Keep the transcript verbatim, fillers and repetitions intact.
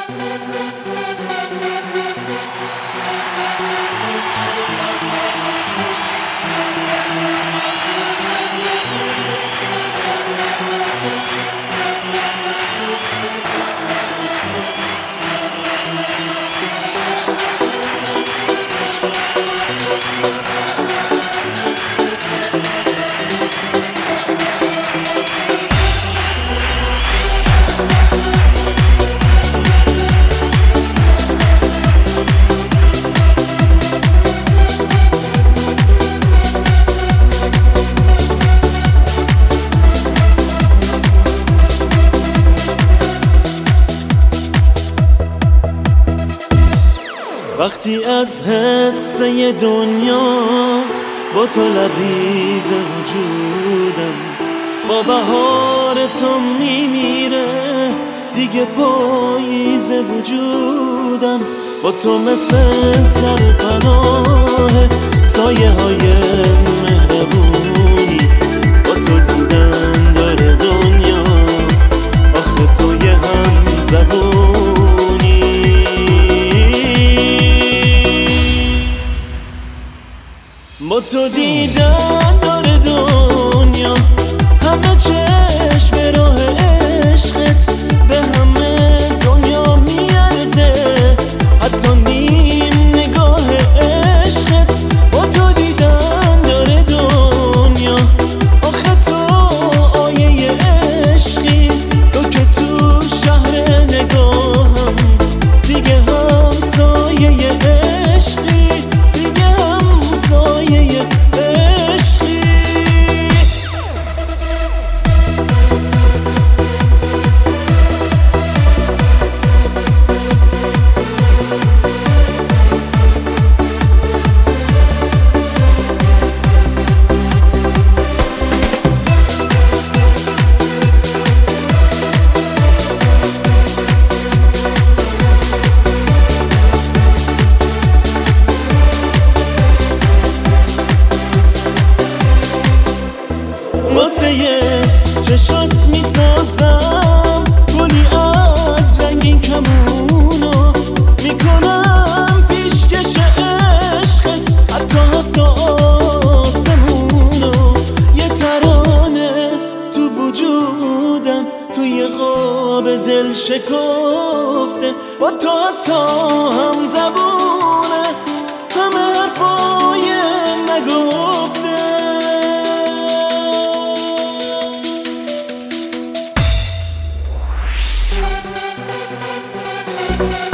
وقتی از حسه دنیا با تو لبریز وجودم، با بهار تو میمیره دیگه پاییز وجودم. با تو مثل سرپناه سایه های مهربونی، با تو دیدن داره دنیا، آخه تو یه هم زبونی. با تو دیدن داره دنیا، همه چشم راه عشقت به همه دنیا میارزه، حتی نیم نگاه عشقت. با تو دیدن داره دنیا، آخه تو آیه عشقی، تو که تو شهر نگاهم دیگه هم سایه عشقی، دیگه هم سایه عشقی. واسه چشات میسازم گلی از رنگین کمونو، میکنم پیشکش عشقت حتی هفت آسمونو. یه ترانه تو وجودم توی خواب دل شکفته، با تو حتی هم زبونه همه حرفای نگفته.